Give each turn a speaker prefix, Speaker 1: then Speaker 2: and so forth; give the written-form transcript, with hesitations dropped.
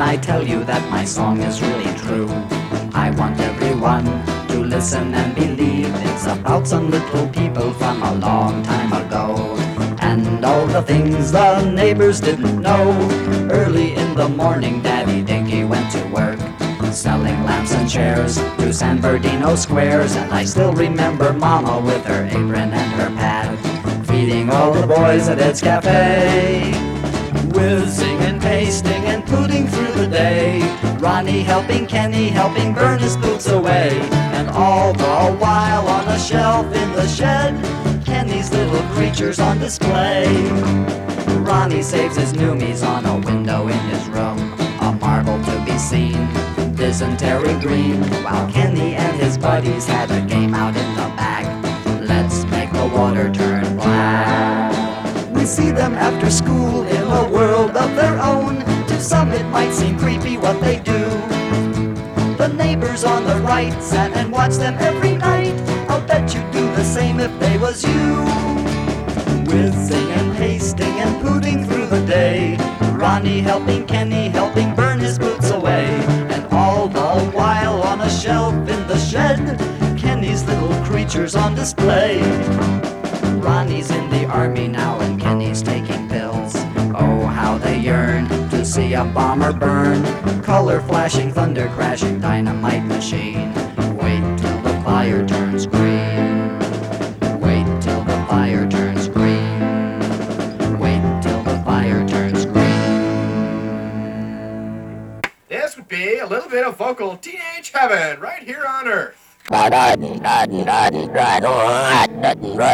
Speaker 1: when I tell you that my song is really true. I want everyone to listen and believe it's about some little people from a long time ago, and all the things the neighbors didn't know. Early in the morning, Daddy Dinky went to work, selling lamps and chairs through San Bernardino squares. And I still remember Mama with her apron and her pad, feeding all the boys at Ed's Cafe, whizzing and pasting and putting through the day. Ronnie helping Kenny, helping burn his boots away. And all the while on a shelf in the shed, Kenny's little creatures on display. Ronnie saves his noomies on a window in his room, a marble to be seen, dysentery green, while Kenny and his buddies had a game out in the back. Let's make the water turn black. We see them after school in a world of their own. To some it might seem creepy what they do. The neighbors on the right sat and watched them every night. I'll bet you'd do the same if they was you. Whizzing and pasting and putting through the day, Ronnie helping Kenny, helping burn his boots away. And all the while on a shelf in the shed, Kenny's little creatures on display. Ronnie's in the army now and Kenny's taking pills. Oh, how they yearn to see a bomber burn. Color flashing, thunder crashing, dynamite machine. Wait till the fire turns green. Wait till the fire turns green. Wait till the fire turns green.
Speaker 2: This would be a little bit of vocal teenage heaven right here on Earth.